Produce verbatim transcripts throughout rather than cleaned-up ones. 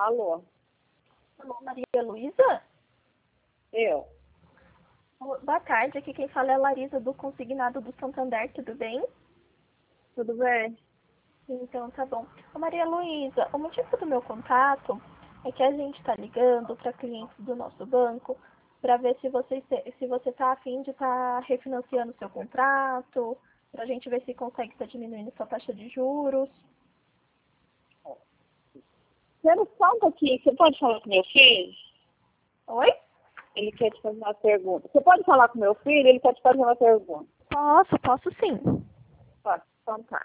Alô? Alô, Maria Luísa? Eu? Boa tarde, aqui quem fala é a Larisa do Consignado do Santander, tudo bem? Tudo bem? Então, tá bom. Ô, Maria Luísa, o motivo do meu contato é que a gente está ligando para clientes do nosso banco para ver se você se você está afim de estar tá refinanciando seu contrato, para a gente ver se consegue estar tá diminuindo sua taxa de juros. Quero só um pouquinho. Você pode falar com meu filho? Oi? Ele quer te fazer uma pergunta. Você pode falar com meu filho? Ele quer te fazer uma pergunta. Posso, posso sim. Pode, então tá.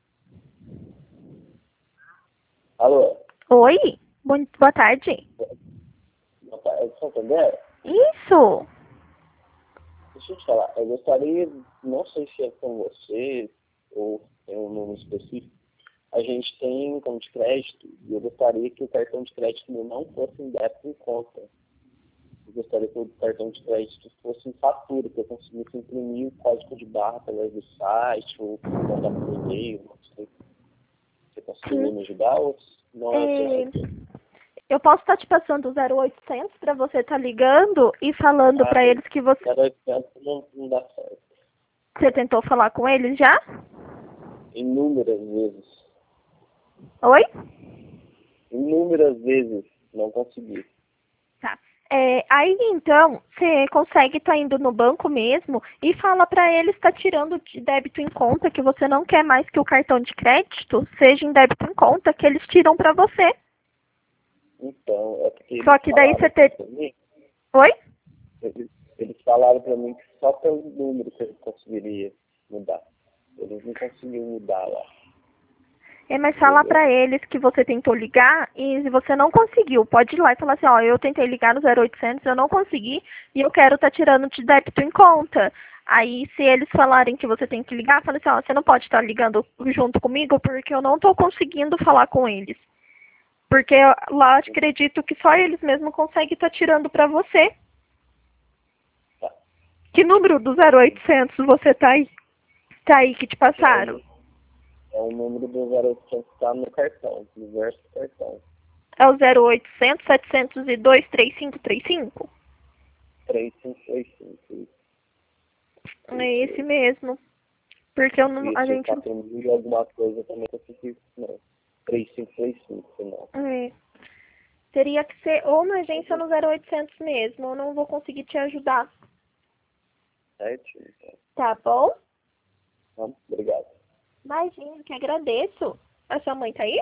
Alô? Oi? Bom, boa tarde. Boa tarde, Santander? Isso! Deixa eu te falar, eu gostaria, não sei se é com você ou tem um número específico, a gente tem um cartão de crédito e eu gostaria que o cartão de crédito meu não fosse em débito em conta. Eu gostaria que o cartão de crédito fosse em fatura, que eu conseguisse imprimir o código de barra através do site ou mandar por e-mail, não sei. Você conseguiria me ajudar ou não é o seu É, setor? eu posso estar te passando o zero oitocentos para você estar ligando e falando Ah, para eles que você... zero oitocentos não, não dá certo. Você tentou falar com eles já? Inúmeras vezes. Oi? Inúmeras vezes não consegui. Tá. É, aí então, você consegue estar indo no banco mesmo e fala para eles estar tirando de débito em conta, que você não quer mais que o cartão de crédito seja em débito em conta, que eles tiram para você. Então, é porque Só eles que daí falaram você ter... pra mim, Oi? eles, eles falaram pra mim que só pelo número que eu conseguiria mudar. Eles não conseguiam mudar lá. É, mas fala Entendeu? pra eles que você tentou ligar e se você não conseguiu, pode ir lá e falar assim, ó, eu tentei ligar no zero oitocentos, eu não consegui e eu quero estar tirando de débito em conta. Aí, se eles falarem que você tem que ligar, fala assim, ó, você não pode estar ligando junto comigo porque eu não estou conseguindo falar com eles. Porque lá eu acredito que só eles mesmos conseguem estar tirando pra você. Tá. Que número do zero oitocentos você tá aí? Tá aí que te É passaram? o, é o número do zero oitocentos que tá no cartão, no verso do cartão. É o zero oitocentos, setecentos e dois, três cinco três cinco? três cinco três cinco. É esse mesmo. Porque eu não, a Isso, gente... quatro mil e alguma coisa também consegui. Não. três cinco três cinco, não. É, teria que ser ou na agência no zero oitocentos mesmo. Eu não vou conseguir te ajudar. Certinho, então. Tá bom? Tá? Obrigado. Imagina, que agradeço. A sua mãe tá aí?